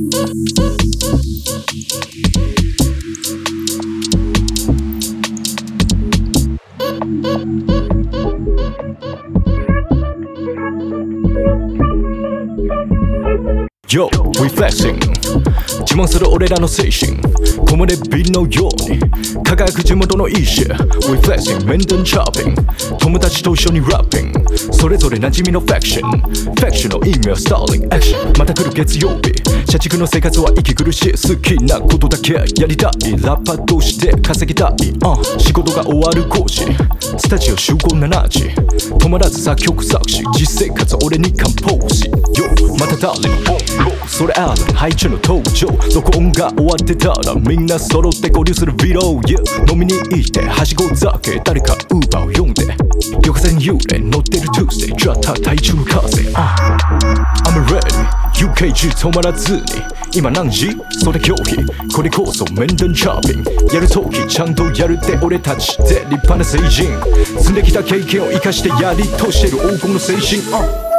Yo, we flexing 自慢する俺らの精神木漏れ日のように輝く地元の意志 We flexing 面談チャーピング友達と一緒にラッピングそれぞれ馴染みのファクションファクションの意味はスターリングアクションまた来る月曜日社畜の生活は息苦しい好きなことだけやりたいラッパーとして稼ぎたい、仕事が終わる5時スタジオ集合7時止まらず作曲作詞実生活俺にカンポーズよまた誰もそれある配置の登場録音が終わってたらみんな揃って合流するビデオ、飲みに行ってはしご酒誰かウーバーを呼んで夜風に幽霊乗ってる Tuesday じゃあ体中の風、I'm ready UKG 止まらずに今何時それ今日これこそ面談チャーピングやるときちゃんとやるって俺たちで立派な成人積んできた経験を生かしてやりとしてる黄金の精神、